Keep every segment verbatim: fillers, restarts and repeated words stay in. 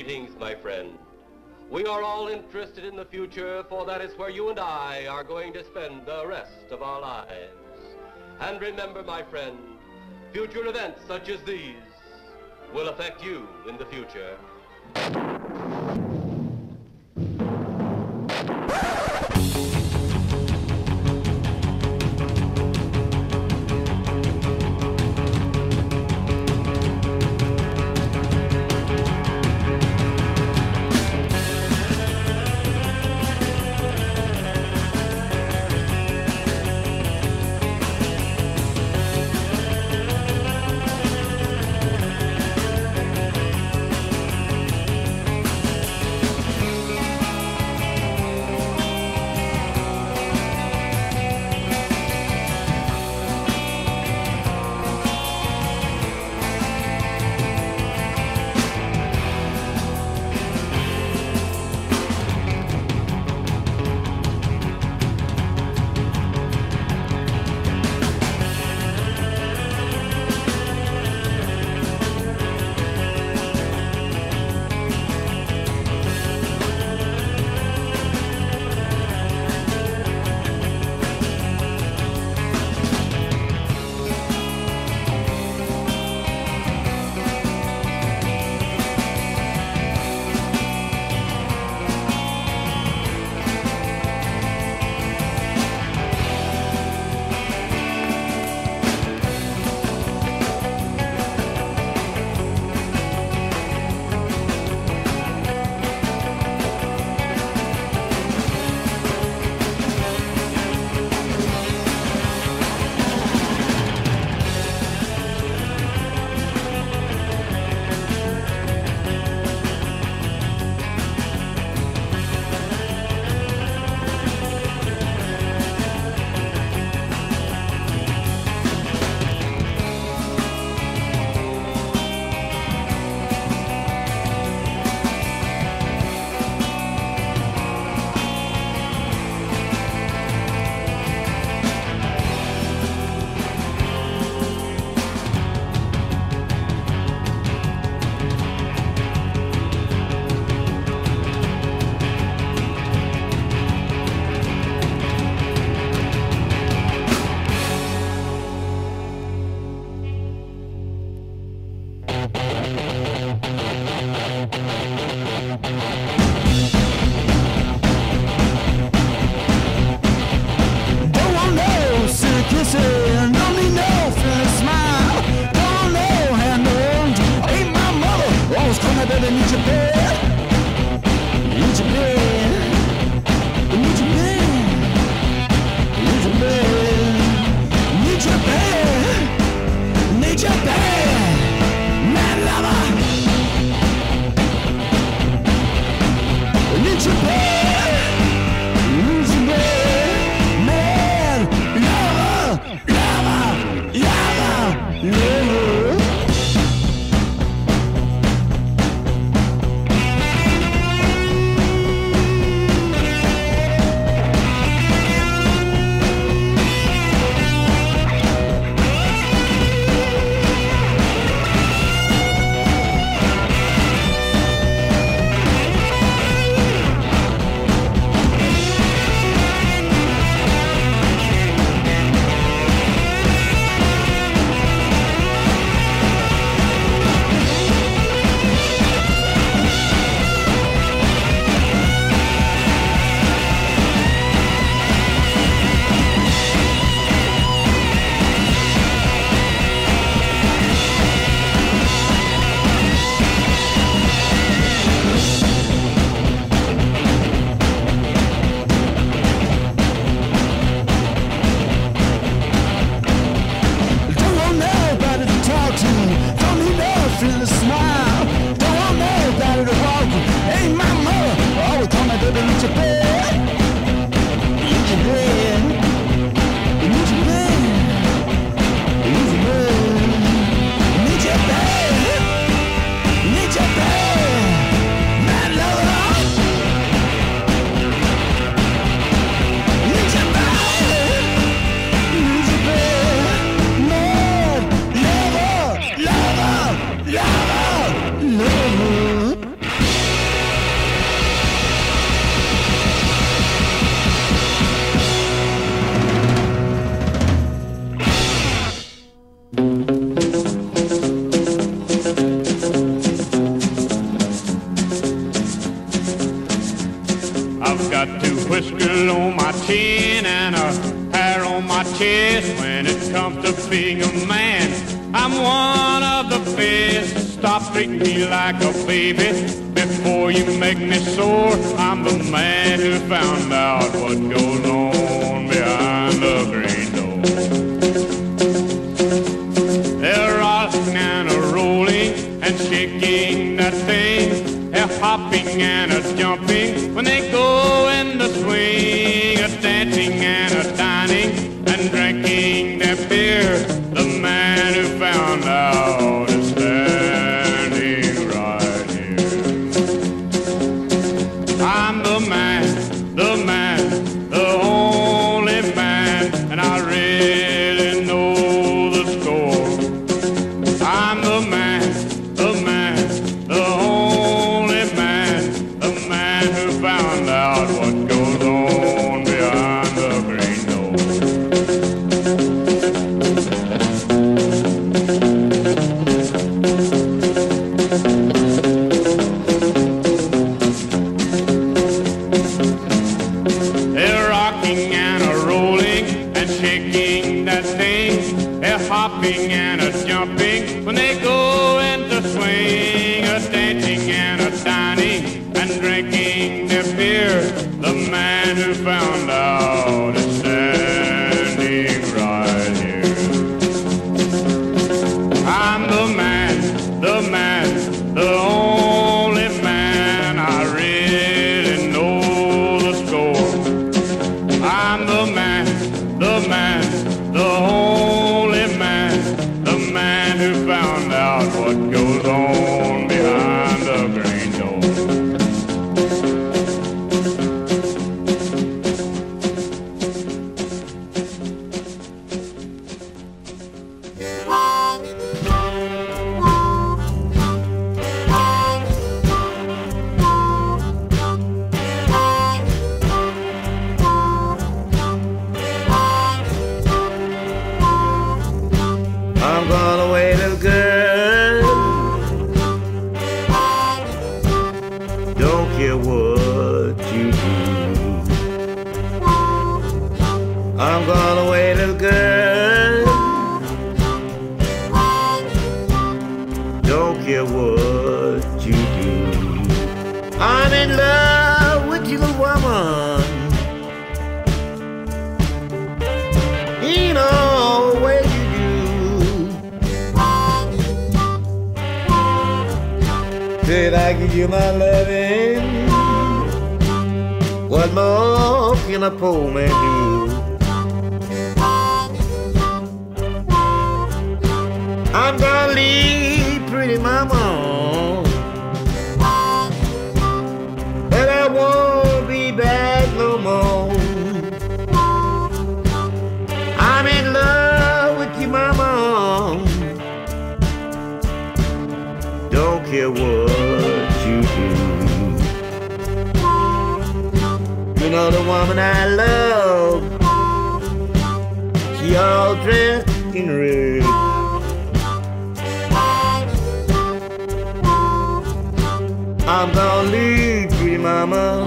Greetings, my friend. We are all interested in the future, for that is where you and I are going to spend the rest of our lives. And remember, my friend, future events such as these will affect you in the future. comes to being a man, I'm one of the best. Stop treating me like a baby before you make me sore. I'm the man who found out what goes on behind the green door. They're rocking and a rolling and shaking that thing. They're hopping and a jumping when they go in the swing. A dancing and a dining and drinking their beer. The man who found out is standing right here. I'm the man, the man, the only man, and I really know the score. I'm the man, the man, the only man, the man who found out what goes on behind the green door. They're rocking and a rolling and shaking that thing. They're hopping and a jumping when they go into swing. A dancing and a dining and drinking their beer. The man who found out is standing right here. I'm the man, the man, the only man. I really know the score. I'm the man, the man, the only man, the man who found out what goes on behind the green door. I'm gonna wait, little girl. Don't care what you do. I'm gonna wait, little girl. Don't care what you do. I'm in love with you, woman. You know where you Did I give you my loving? What more can a poor man do? I'm gonna leave pretty mama, but I won't be back no more. I'm in love with you, mama. Don't care what you do. You know the woman I love, she all dressed in red. I'm gonna leave pretty mama,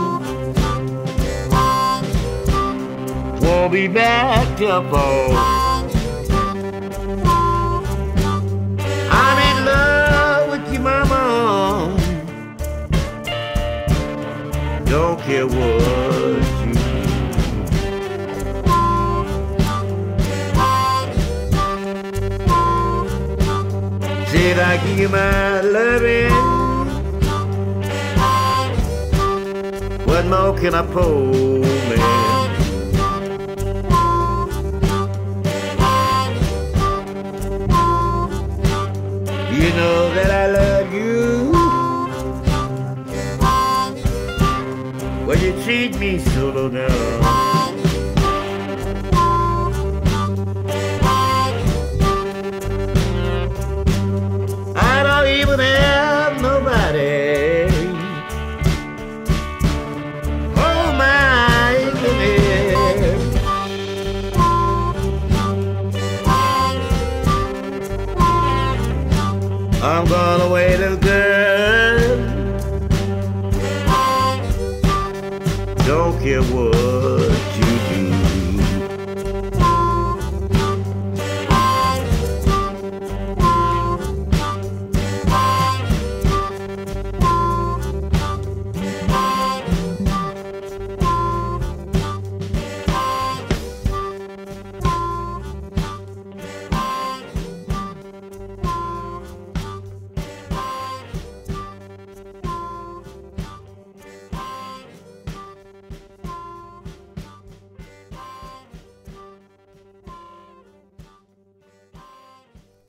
won't be back till fall. I'm in love with you, mama. Don't care what you do. Said I give you my loving. What more can I pull, man? You know that I love you. Well, you treat me so low down. I don't even have nobody. Oh my goodness. I'm gonna wait, little girl. Don't care what you do.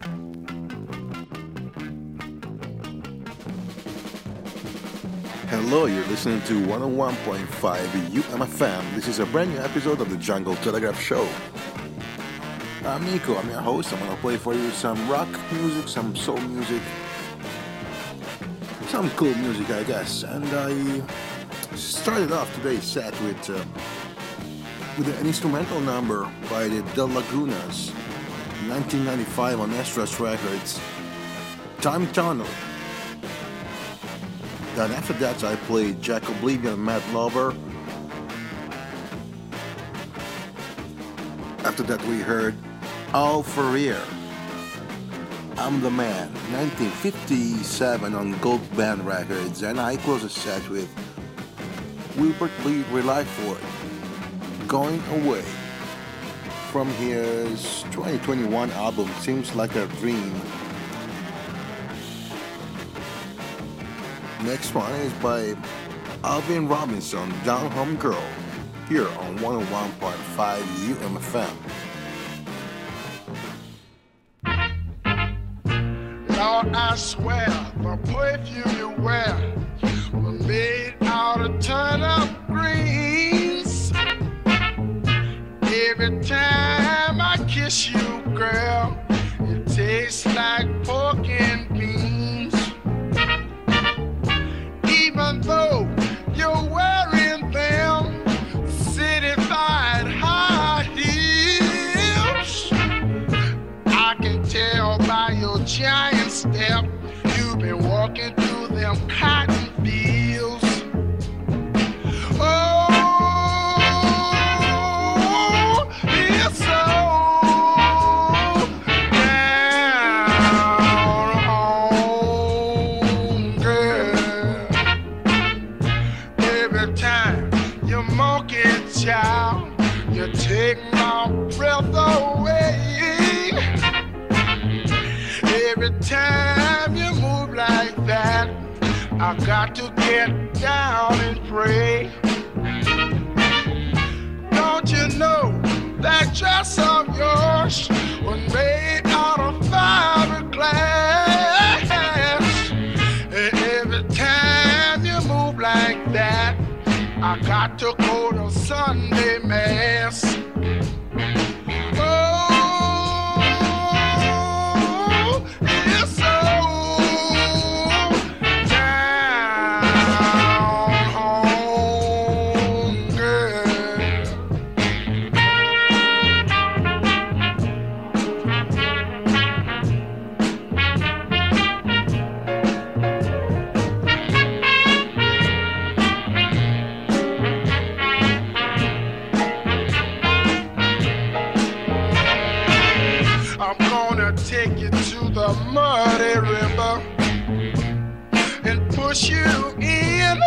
Hello, you're listening to one oh one point five U M F M. This is a brand new episode of the Jungle Telegraph Show. I'm Nico, I'm your host. I'm gonna play for you some rock music, some soul music, some cool music, I guess. And I started off today's set with uh, with an instrumental number by the De Lagunas, nineteen ninety-five on Estras Records, Time Tunnel. Then after that I played Jack Oblivion and Mad Lover. After that we heard Al Ferrier, I'm the Man, nineteen fifty-seven on Gold Band Records, and I close the set with Wilbert Lee Reliford, Going Away, from his twenty twenty-one album Seems Like a Dream. Next one is by Alvin Robinson, Down Home Girl, here on one oh one point five U M F M. Lord, I swear, the perfume you wear was made out of turnip greens. Every time I kiss you, girl, it tastes like pork and beans. Even though you're wearing them city-fied high heels, I can tell by your giant step you've been walking through them cotton fields. Oh, it's so down home, girl. Every time you monkey child, you take my breath away. Every time you move like that, I got to get down and pray. Don't you know that dress of yours was made out of fiberglass? And every time you move like that, I got to go to Sunday Mass. Take you to the muddy river and push you in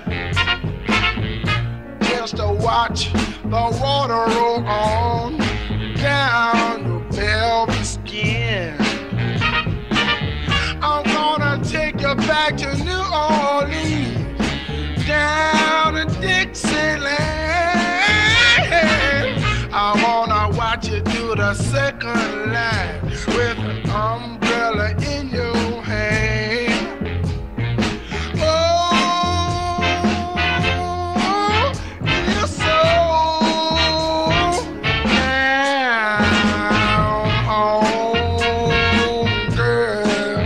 just to watch the water roll on down your velvet skin. I'm gonna take you back to New Orleans, down to Dixieland. I wanna watch you do the second line with an umbrella in your hand. Oh, you're so down home, girl.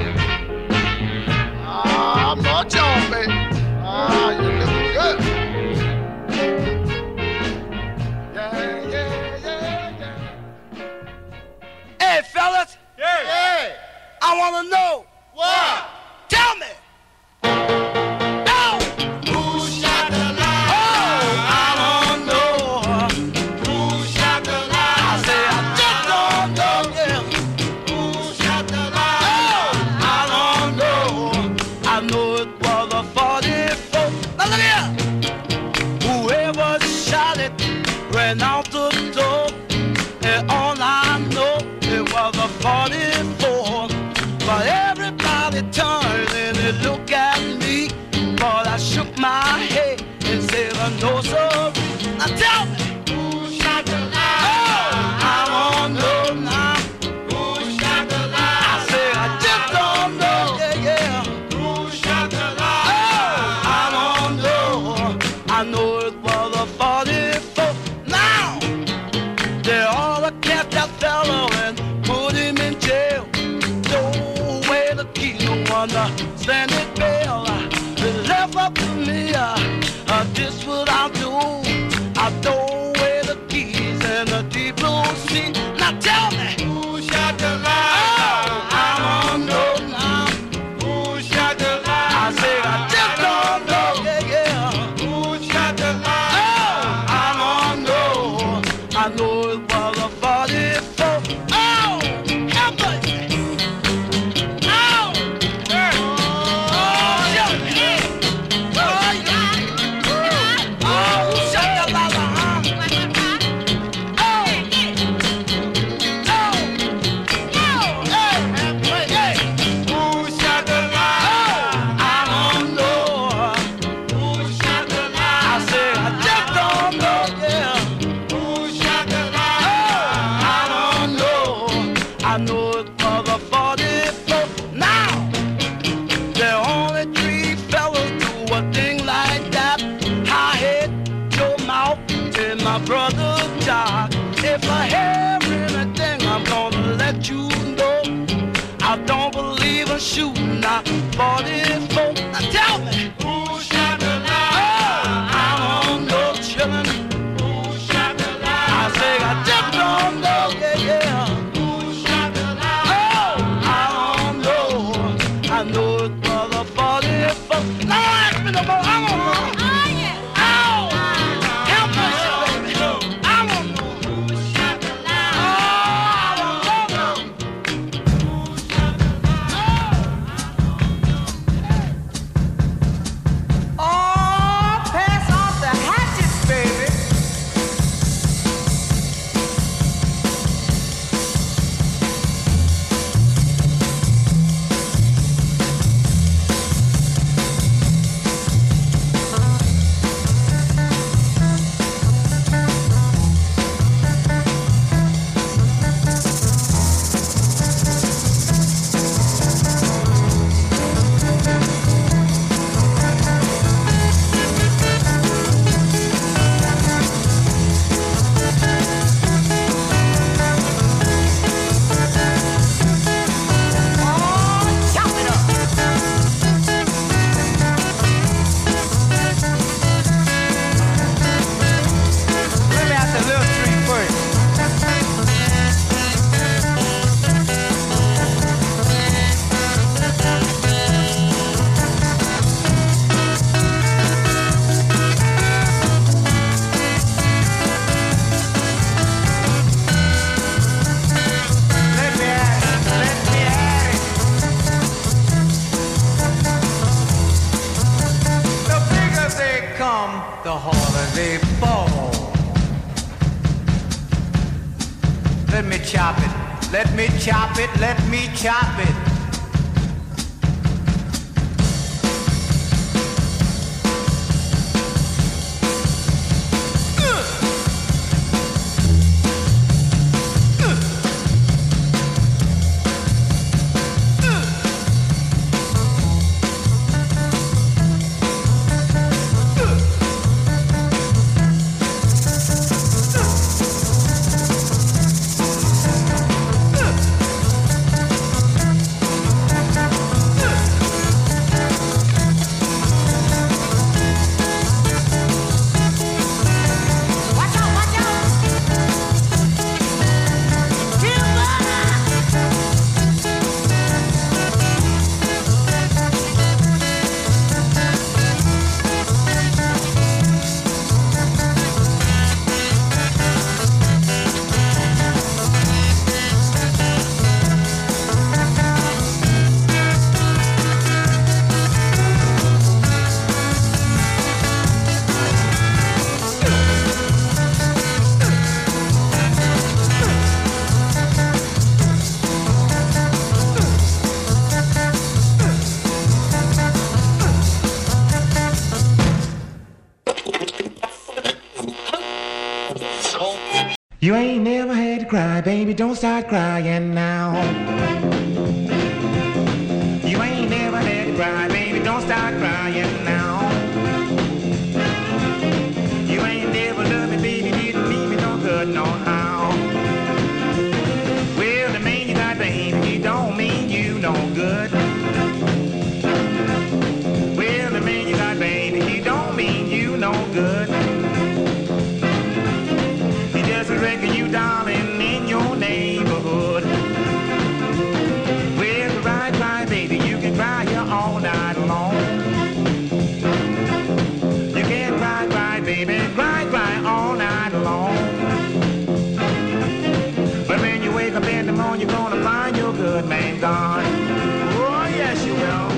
Ah, much on, baby. Ah, you're looking good. Yeah, yeah, yeah, yeah. Hey, fellas. Yeah. Hey, I wanna know. What? Tell me. Oh. Who shot the light? Oh, I don't know. Who shot the I light? say I just don't know. Yeah. Who shot the Oh, light? I don't know. I know it was a forty-four. Now look here. Whoever shot it ran out the door, and all I know it was a forty-four. But everybody turned and they looked at me, but I shook my head and said, no, sir. Now tell me. Who shot the light? Oh, I don't know now. Who shot the light? I then it fell. It left up to me. Uh, uh, this what I'll do. I throw away the keys and the deep blue sea. Now tell me, Who shot the light? oh, I don't know now. Who shot the light? I say I just don't know, yeah, yeah. Who shot the light? Oh, I don't know. I know it was a forty-four. Oh, how much? Oh, oh, yeah. Oh, yeah. Oh, who shot the light? Huh? Oh, oh, oh, hey, hey. Who shot the light? I don't know. Who shot the light? I say I just don't know, yeah. Who shot the light? I don't know. I know it was a forty-four. Now, there are only three fellas do a thing like that. I hate your mouth and my brother Jock. If I hear anything, I'm gonna let you know. I don't believe in shooting. Now, forty-four. Now tell me. Who shot the Oh, light? I don't know, chillin'. Who shot the light? I say I just don't know, yeah, yeah. Who shot the light? Oh, I don't know. I know it was a forty-four. Now don't ask me no more. I don't know. Oh, help me, baby. I don't know. Who shot the light? Oh, I don't know now. Oh, pass off the hatchets, baby. Oh, chop it up. Let me ask a little treat first. Let me at it. Let me at it. The bigger they come, the harder they fall. Let me chop it. Let me chop it. Let me chop it. Watch out, watch out. You ain't never had to cry, baby, don't start crying now. You ain't never had to cry, baby, don't start crying now. You ain't never loved me, baby, didn't leave me no good, no how. Well, the man you got, baby, he don't mean you no good. gonna find your good man gone. Oh, yes, you will.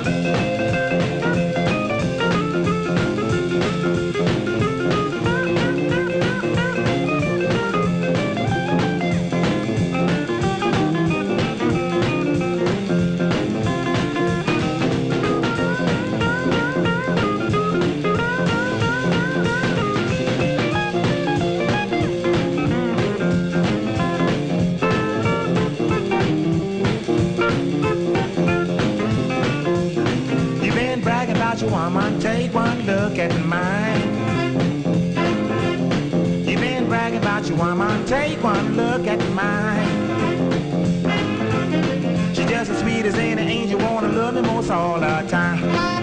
Woman, take one look at mine. You've been bragging about your woman, take one look at mine. She's just as sweet as any angel, wanna love me most all the time.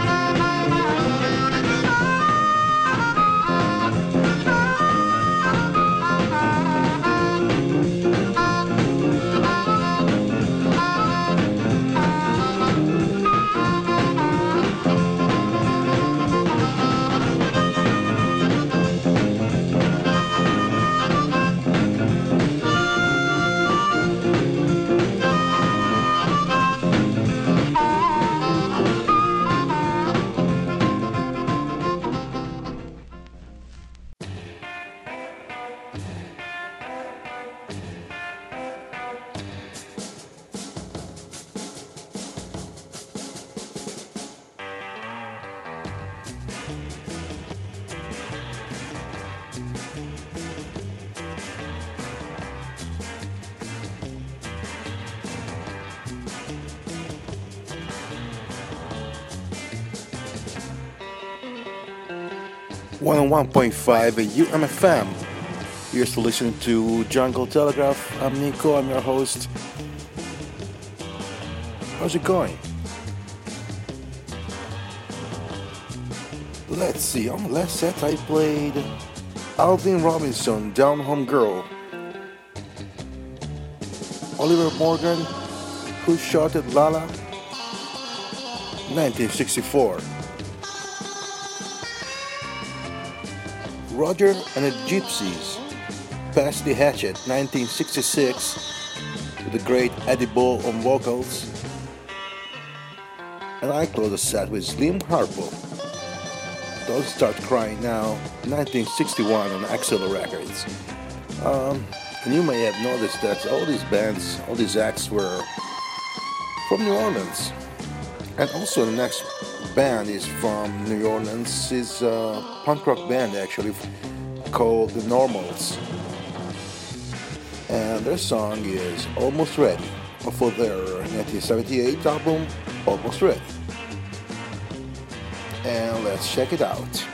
one oh one point five U M F M. You're still listening to Jungle Telegraph. I'm Nico, I'm your host. How's it going? Let's see, on the last set I played Alvin Robinson, Down Home Girl. Oliver Morgan, Who Shot at Lala? nineteen sixty-four. Roger and the Gypsies, Pass the Hatchet, nineteen sixty-six, with the great Eddie Ball on vocals. And I close the set with Slim Harpo, Don't Start Crying Now, nineteen sixty-one on Axel Records. Um, and you may have noticed that all these bands, all these acts were from New Orleans. And also the next band is from New Orleans. It's a punk rock band actually called The Normals. And their song is Almost Ready for their nineteen seventy-eight album Almost Ready. And let's check it out.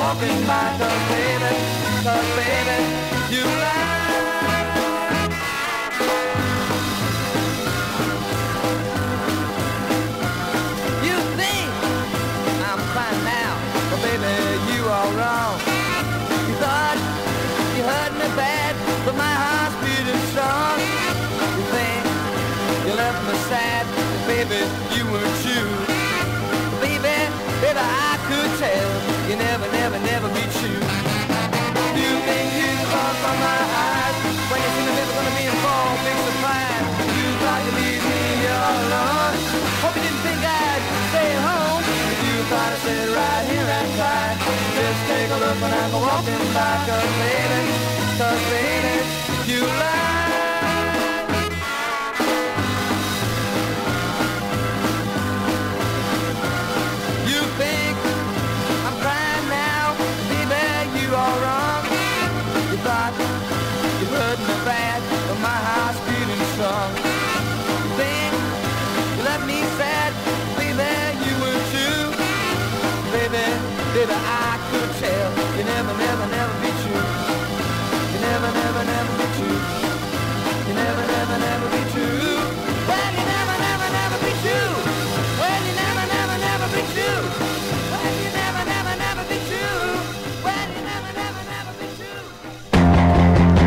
walking by, cause baby, cause baby, you lie. You think I'm fine now, but baby, you are wrong. You thought you hurt me bad, but my heart's beating strong. You think you left me sad, but baby, you weren't you. Baby, baby, I could tell you never, never, never be true. You think you fall from my eyes when you see me never gonna be in for a big surprise. You thought you'd leave me all alone. Hope you didn't think I'd stay home. You thought I'd sit right here and cry. Just take a look when I'm walking by, cause baby, cause baby, you lie. You think I'm crying now, baby, you are wrong. You thought you hurt me bad, but my heart's beating strong. You think you left me sad, baby, you were too. Baby, baby, I could tell you never, never, never be true. You never, never, never be true. You never, never, never be true. Well, you never, never, never be true. Well, you never, never, never be true. Well, you never, never, never be true. Well, you never, never, never be true.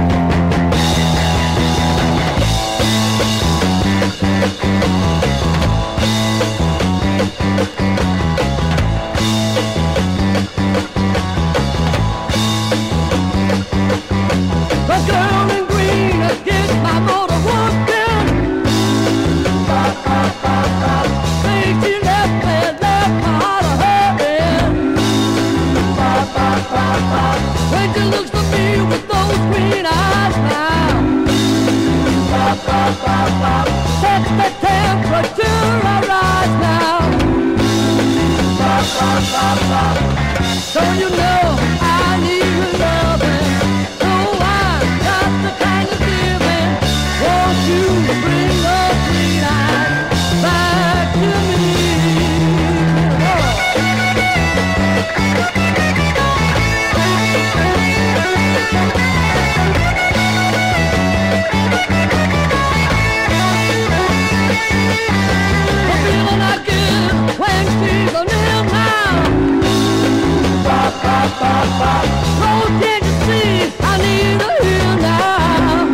The girl in green gets my motor working. Think she left me, left my heart hurting. When she looks at me with those green eyes now, sets the temperature I rise now. So you know I need your loving. So I got the kind of giving. Won't you bring those green eyes back to me? The feeling I get when she's a little now. Oh, can't you see I need her here now?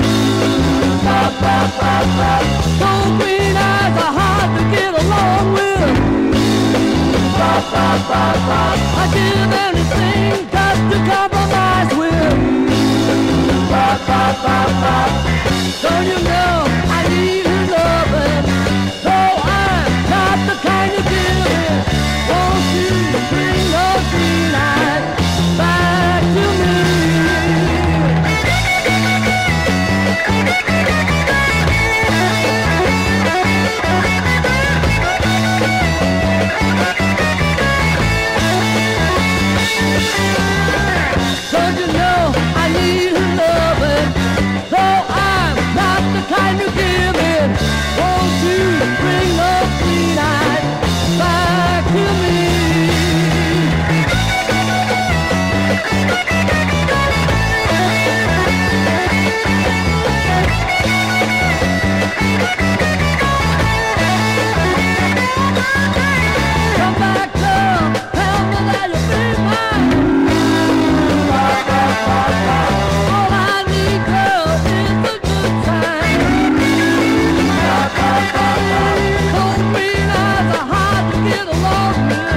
Those green eyes are hard to get along with. I give anything just to compromise with. So you know I need her loving. Though I'm not the kind of giving. Won't you bring those green eyes back to me? Don't you know I need her loving? Though I'm not the kind of giving. Won't you bring those green eyes back to me? Come back, love, tell me that you'll be mine. All I need, girl, is a good time. Those green eyes are hard to get along with.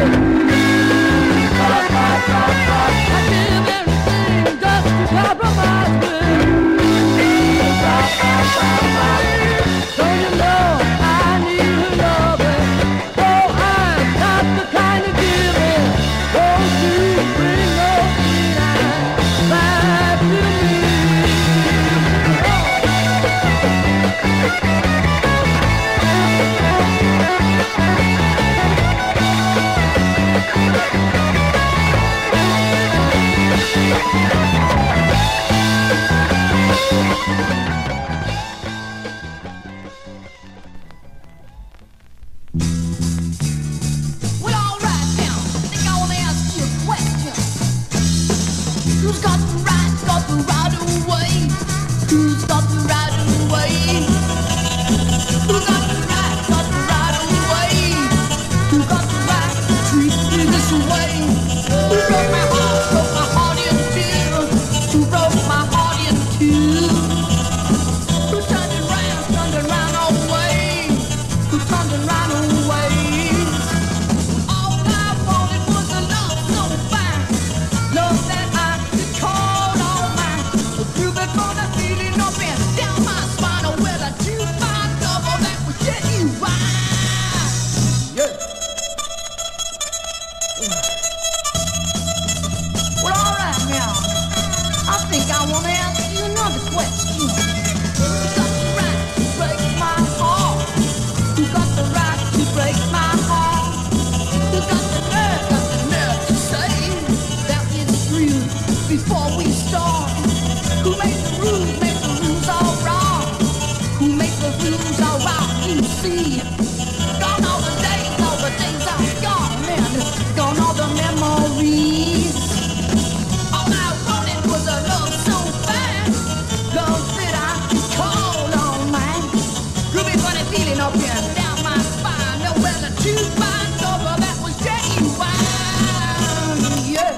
Well, all right now. I think I want to ask you another question. You got the right to break my heart. You got the right to break my heart. You got the nerve, got the nerve to say that it's true before we start. Who made the rules, made the rules all wrong? Who made the rules all right? You see, gone all the days, all the days are gone, man. Gone all the memories. All I wanted was a love so fast, love that I could call on mine. Groovy funny feeling up here and down my spine. Nowhere the two binds over, that was genuine. Yeah.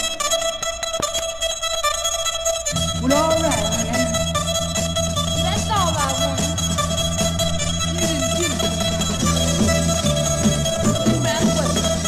Well, all right, man. That's all I wanted. You didn't give me. That's what.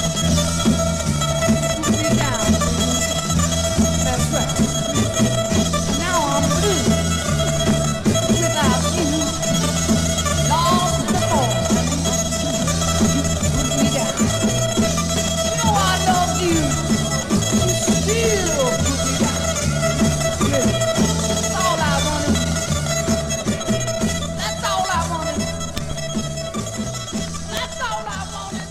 Put me down. That's right. Now I'm blue. Without you. Lost in the forest. Put me down. You know I love you. You still put me down. Yeah. That's all I wanted. That's all I wanted. That's all I wanted.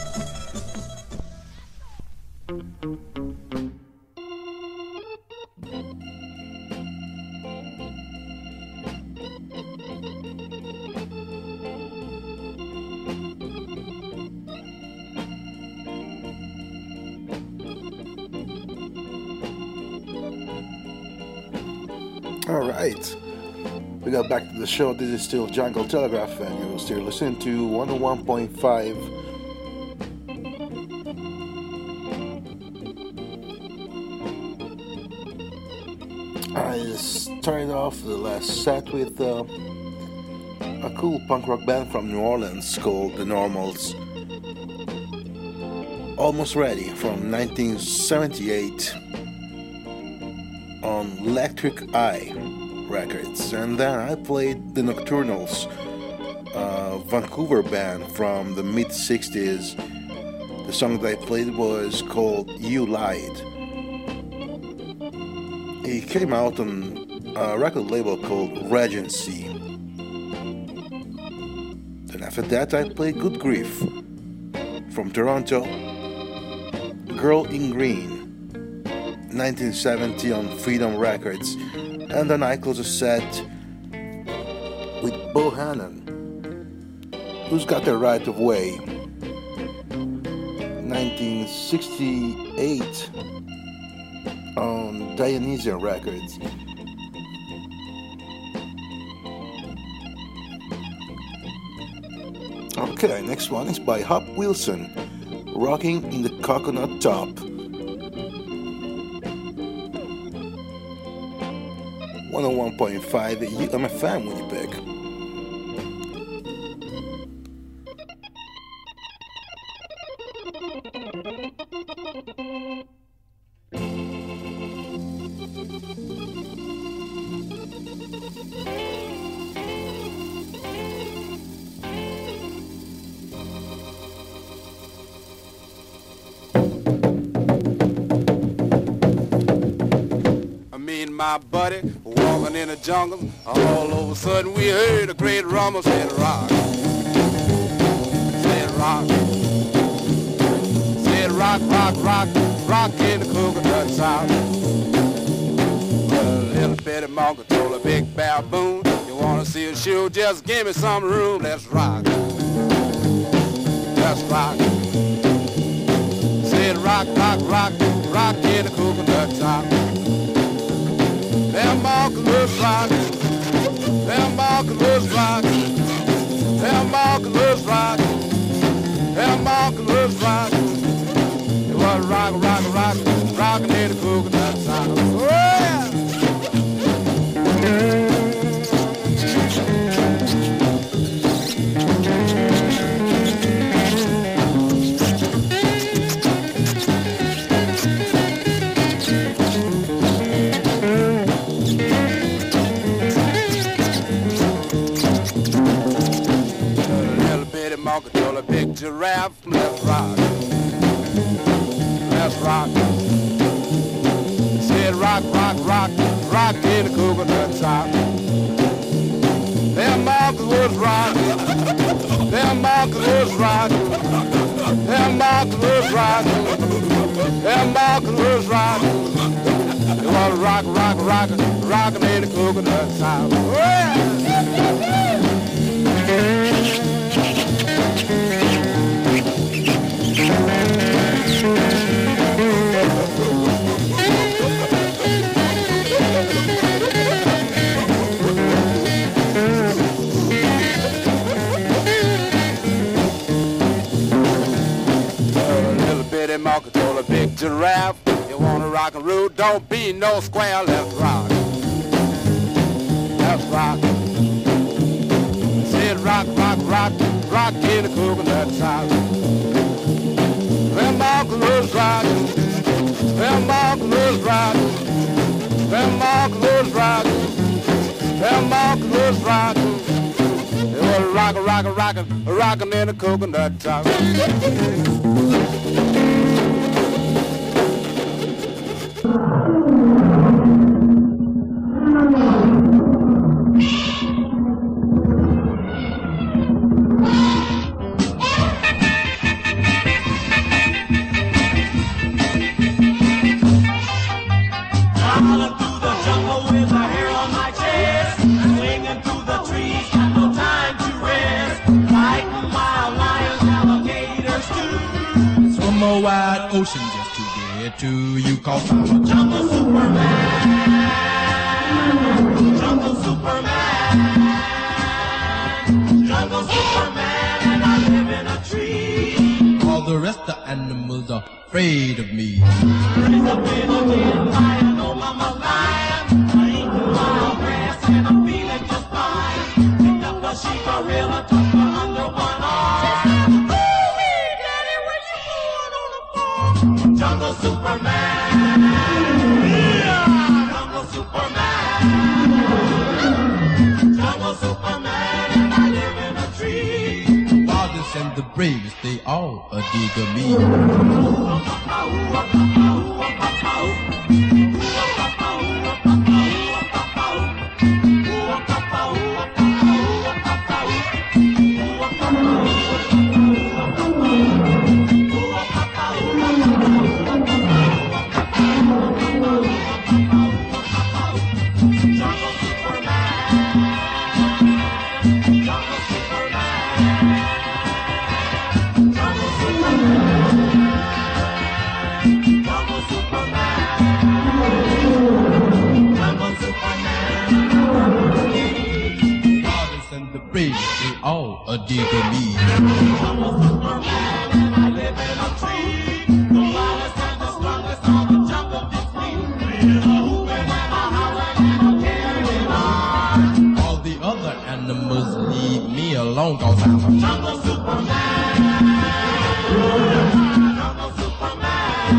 All right. We got back to the show. This is still Jungle Telegraph, and you're still listening to one oh one point five. I started off the last set with uh, a cool punk rock band from New Orleans called The Normals. Almost Ready from nineteen seventy-eight on Electric Eye Records. And then I played The Nocturnals, a Vancouver band from the mid sixties. The song that I played was called You Lied. It came out on a record label called Regency. Then after that I played Good Grief from Toronto, Girl in Green, nineteen seventy on Freedom Records. And then I closed a set with Bohannon, Who's Got the Right of Way, nineteen sixty-eight on Dionysian Records. Okay, next one is by Hop Wilson, Rocking in the Coconut Top. one oh one point five U M F M Winnipeg. My buddy walking in the jungle, all of a sudden we heard a great rumble. Said rock, said rock, said rock, rock, rock, rock in the coconut south. Well, a little bitty monkey told a big baboon, you wanna see a show, just give me some room. Let's rock, let's rock. Said rock, rock, rock, rock in the coconut south. Them Marcus was rock, them Marcus was rock, them Marcus was rock, them Marcus was rock. It was rock, rock, rock, rockin' in the coconut south. Oh yeah! Control a big giraffe, let's rock. rock. Said rock, rock, rock, rock in the coconut top. Them mountains was rocking. Them mountains was rocking. Them mountains was rocking. Them mountains was rocking. It was rock, rock, rocking, rocking in the coconut top. Oh, yeah. Market told a big giraffe, you wanna rock and roll, don't be no square, let's rock. Let's rock. Said rock, rock, rock, rock in the coconut top. Them Market was rocking, them Market was rocking, them Market was rocking, them Market was rocking. It was rockin', rockin', rockin', rockin' in the coconut top. Wide ocean just to get to you, cause I'm a jungle Superman, jungle Superman, jungle Superman, and I live in a tree. All the rest of animals are afraid of me. Raise up in a little lion, oh mama lion, I eat the wild grass and I'm feeling just fine. Picked up a she gorilla, took her under one arm. Jungle Superman, yeah. Jungle Superman, Jungle Superman, and I live in a tree. Fathers and the bravest, they all a dig of me. They all a dig of me. I'm a Superman and I live in a tree. The wildest and the strongest on the jungle fits me. I'm hooping and I'm howling and I'm carrying on. All the other animals leave me alone, cause I'm a jungle Superman. Jungle Superman.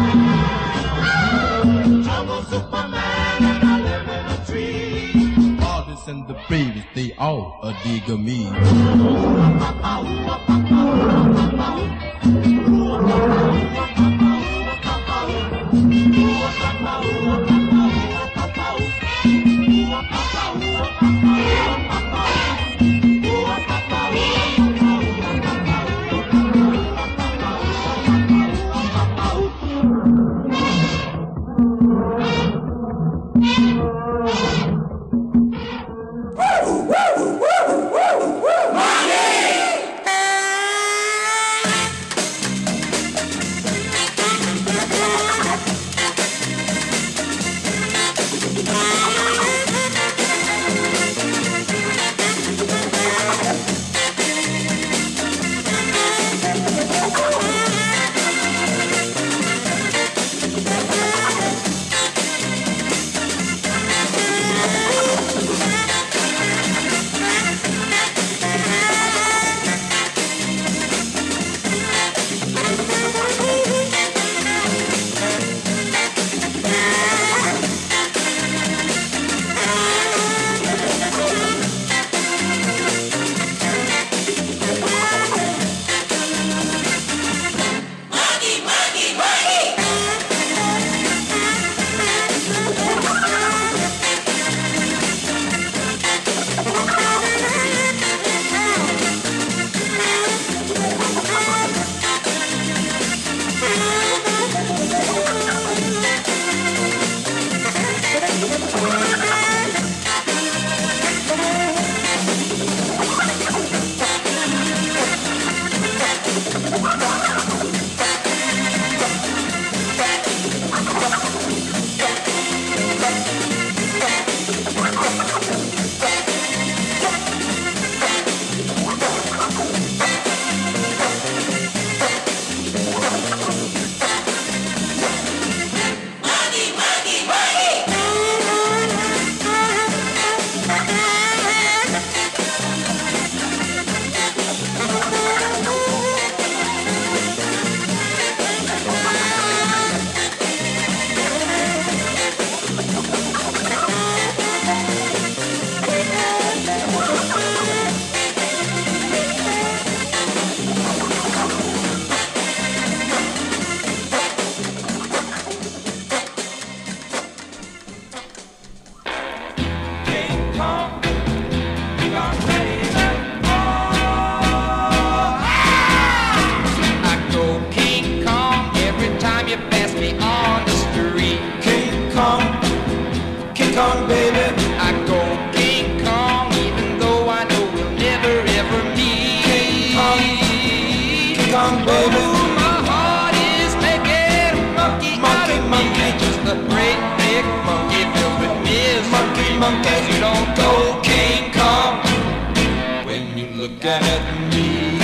Jungle Superman and I live in a tree. Fathers and the bravest, they all a dig of me. look at me.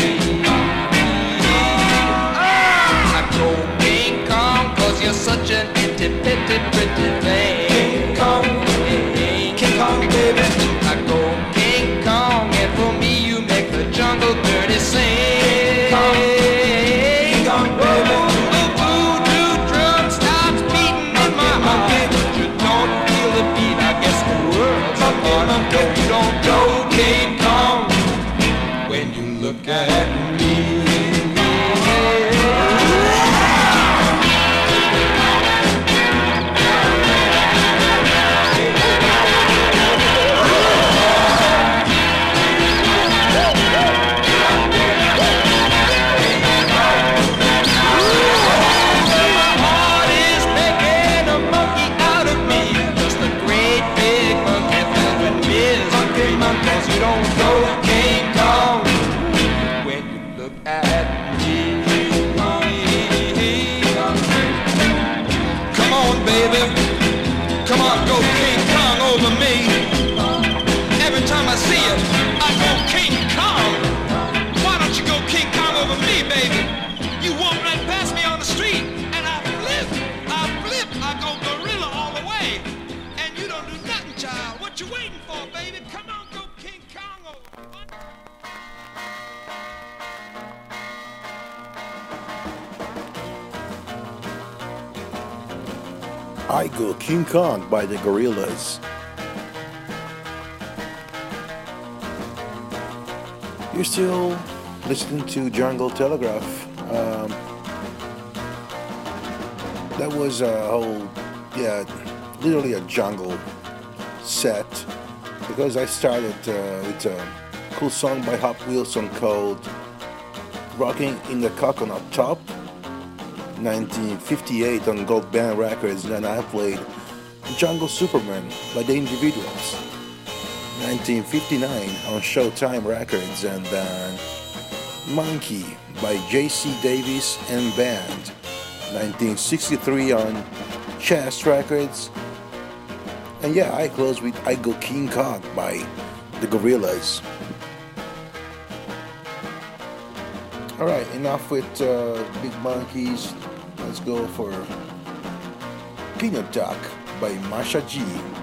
I go King Kong, cause you're such an itty bitty pretty thing. King Kong, King Kong, baby. I go King Kong, and for me you make the jungle dirty sing. King Kong, King Kong, baby. The voodoo drum starts beating in my heart, but you don't feel the beat. I guess the world's apart. No, you don't go King Kong when you look at me. You don't go King Kong when you look at me. Come on, baby. Come on, go King Kong over me. Every time I see you, I go King Kong. Why don't you go King Kong over me, baby? You walk right past me on the street, and I flip, I flip, I go gorilla all the way. And you don't do nothing, child. What you waiting for, baby? Come on, go King Kong over. I Go King Kong by the Gorillaz. You're still listening to Jungle Telegraph. Um, that was a whole, yeah, literally a jungle set, because I started uh, with a cool song by Hop Wilson called Rocking in the Coconut Top, nineteen fifty-eight on Gold Band Records, and then I played Jungle Superman by The Individuals, nineteen fifty-nine on Showtime Records, and then Monkey by J C Davis and Band, nineteen sixty-three on Chess Records. And yeah, I close with I Go King Kong by the Gorillaz. Alright, enough with uh, Big Monkeys. Let's go for Peanut Duck by Masha G.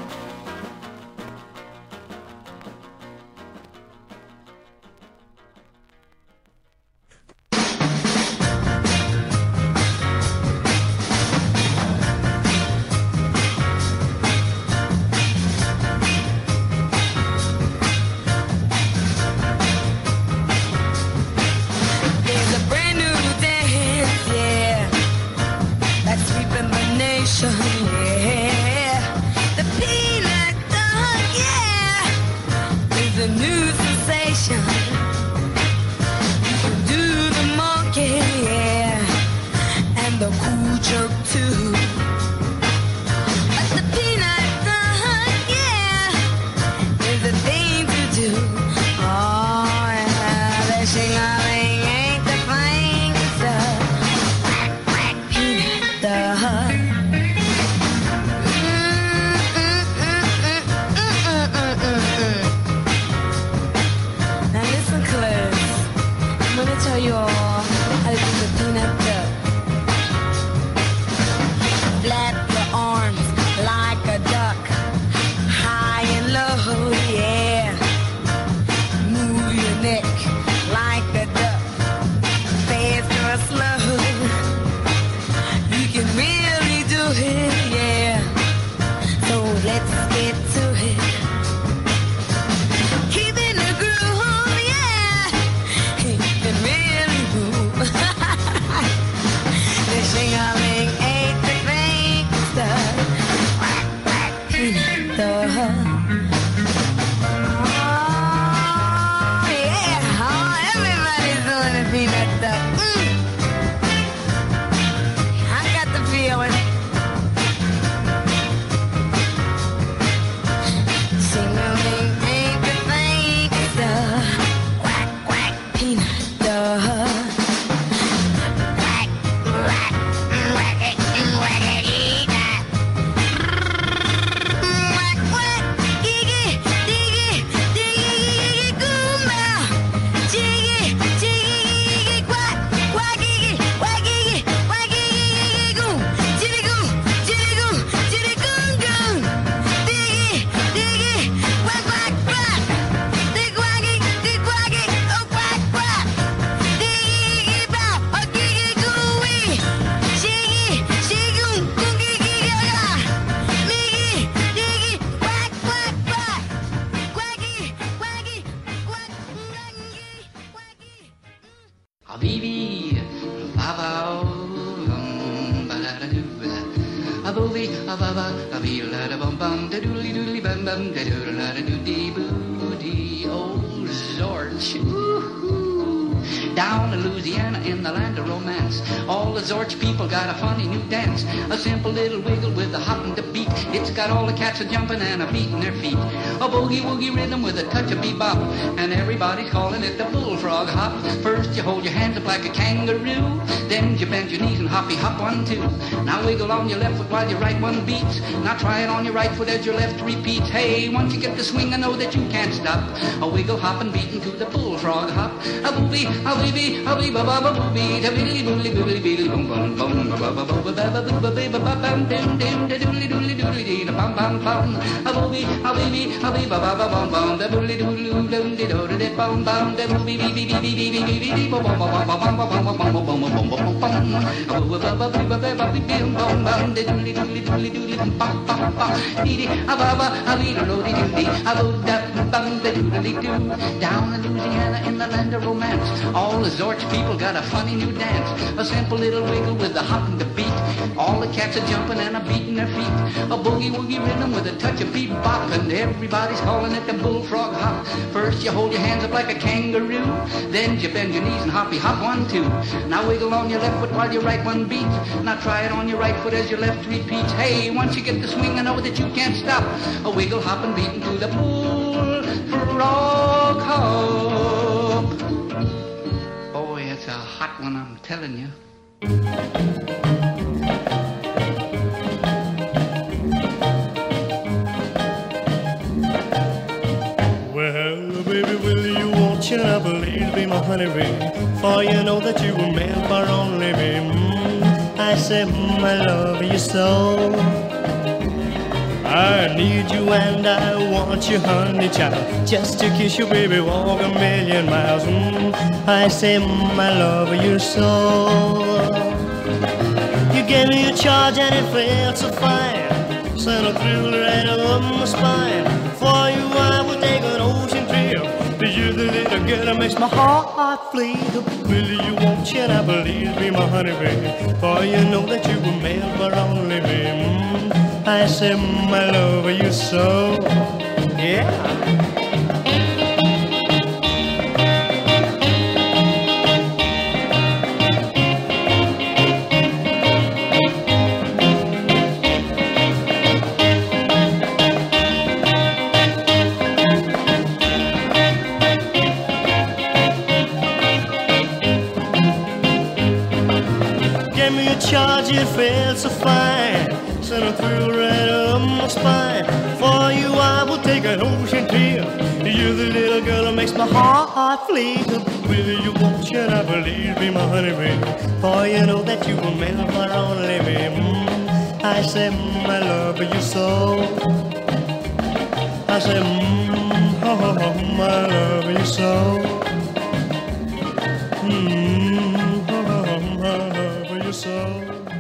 There's a brand new dance, yeah, that's sweeping the nation, yeah. The peanut dog, yeah, is a new sensation. You can do the monkey, yeah, and the cool jerk too. But the peanut dog, yeah, is a thing to do. Oh, yeah, the shing-a-ling ain't the thing, so peanut dog. Now listen close. I'm gonna tell you all how to do the peanut duck. Flap your arms like a duck, high and low, yeah. Move your neck like a duck, fast or slow. You can really do it, yeah. So let's get to it. Keep in the groove, yeah. You can really move. The shing-a-ling ain't the thing, stuff. Peanut duck. Oh, yeah. Oh, everybody's doing the peanut duck. Mm. I got the feeling. Sing-a-ling ain't the thing, stuff. Quack, quack, peanut duck. Quack, quack, quack. a booby, a baba, a bee, la da bum bum, da doodly doodly bum bum, da doodle la da doody booty, oh Zorch. Down in Louisiana in the land of romance, all the Zorch people got a funny new dance. A simple little wiggle with a hop and a beat. It's got all the cats a jumping and a beating their feet. A boogie woogie rhythm with a touch of bebop, and everybody's calling it the bullfrog hop. First you hold your hands up like a kangaroo, then you bend your knees and hoppy hop one two. Now wiggle on your left foot while your right one beats. Now try it on your right foot as your left repeats. Hey, once you get the swing, I know that you can't stop. A wiggle hop and beating to the bullfrog hop. A booby, a booby, a booby, ba ba ba booby, da biddly boodly boodly beedly boom boom boom, ba ba ba ba ba ba ba ba ba ba bam dim dim da doodly doodly doodly dee da bam bam bam. A booby, a booby, a booby, ba ba ba bam bam, da boodly doodly doodly dee do da bam bam, da booby bee bee bee bee bee bee bee bee bum bum bum bum bum bum bum bum bum bum bum bum. A booby ba ba ba ba ba bee bum bum bam, da doodly doodly doodly doodly bum bum bum bum. Dee dee, a ba ba, a bee do do dee dee, a boo da bum da doodly doo. Down in Louisiana in the land of romance, all the Zorch people got a funny new dance. A simple little wiggle with a hop and a beat. All the cats are jumping and a beating their feet. A boogie woogie rhythm with a touch of bebop, and everybody's calling it the bullfrog hop. First you hold your hands up like a kangaroo, then you bend your knees and hoppy hop one two. Now wiggle on your left foot while your right one beats. Now try it on your right foot as your left repeats. Hey, once you get the swing, I know that you can't stop. A wiggle hop and beating to the bullfrog hop. Boy, it's a hot one, I'm telling you. Well, baby, will you won't you I believe be my honey baby, for you know that you were meant for only me. Mm, I say, mm, I love you so. I need you and I want you, honey child, just to kiss you, baby, walk a million miles. Mm, I say, mm, I love you so. You gave me a charge and it felt so fine, sent a thrill right up my spine. For you I would take an ocean trip. You're the little girl that makes my heart flee. Will you won't you I believe me, my honey baby, for you know that you were meant for only me. Mm, I say, mm, I love you so. Yeah. Charge, it felt so fine, sent a thrill right up my spine. For you I will take an ocean trip. You're the little girl that makes my heart flee. Will you won't you I believe me, my honey baby, for you know that you were meant for only me. Mm, I say, mm, I love you so. I say, mm, oh, oh, oh, I love you so. Mm, oh, oh, oh, I love you so.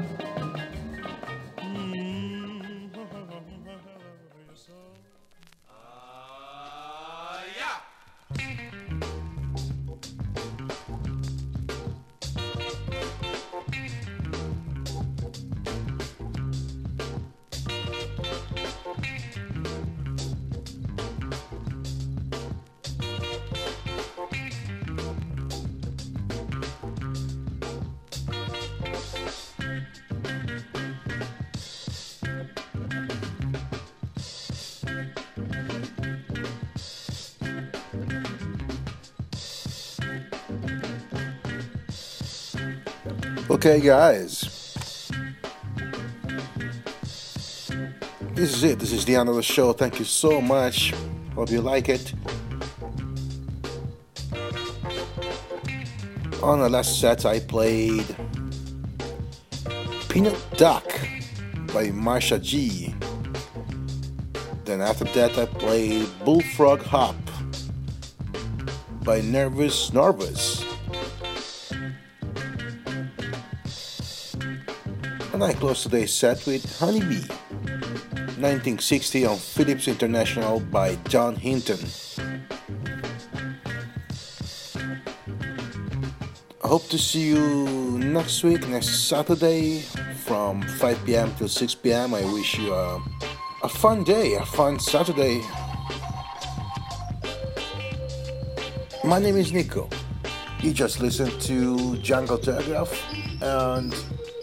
Okay, guys, this is it. This is the end of the show. Thank you so much. Hope you like it. On the last set, I played Peanut Duck by Marsha G. Then after that, I played Bullfrog Hop by Nervous Norvus. And I close today's set with Honeybee, nineteen sixty on Philips International by John Hinton. I hope to see you next week, next Saturday from five p.m. till six p.m. I wish you a, a fun day, a fun Saturday. My name is Nico. You just listened to Jungle Telegraph, and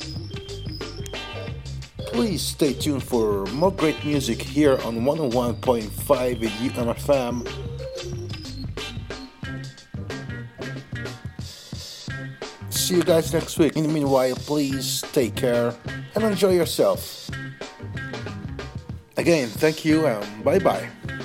please stay tuned for more great music here on one oh one point five at U M F M. See you guys next week. In the meanwhile, please take care and enjoy yourself. Again, thank you and bye bye.